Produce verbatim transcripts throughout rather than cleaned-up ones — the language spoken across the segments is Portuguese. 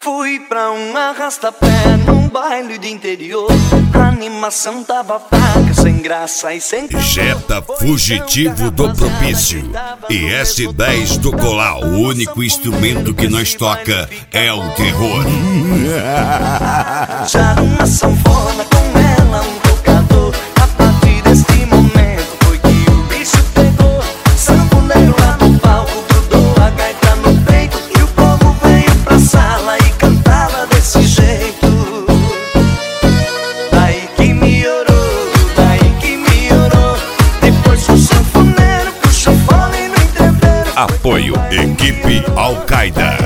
Fui pra um arrasta-pé num baile de interior. A animação tava fraca, sem graça e sem... Jetta Fugitivo do Propício e S dez do Colau. O único instrumento que nós toca é o terror. Já uma sanfona, com ela um tocador. A partir deste momento foi que o bicho pegou. Sanfoneiro lá no palco, grudou a gaita no peito. E o povo veio pra sala e cantava desse jeito. Daí que melhorou, daí que melhorou. Depois o sanfoneiro puxou fole no entreveiro. Apoio Equipe Al-Qaeda.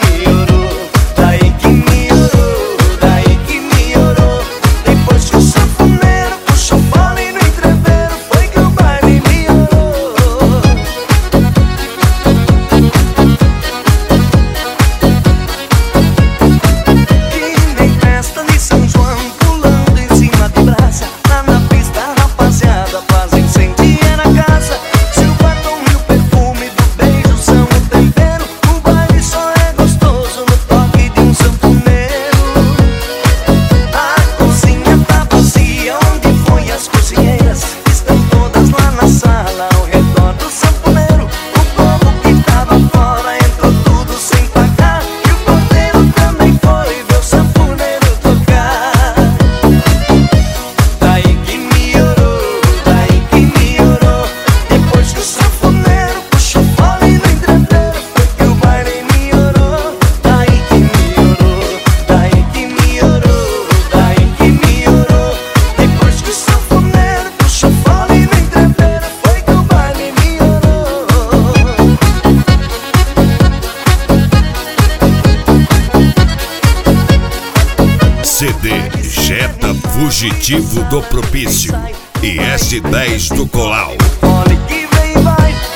C D Jetta Fugitivo do Propício e S dez do Colau. Olha que vem vai.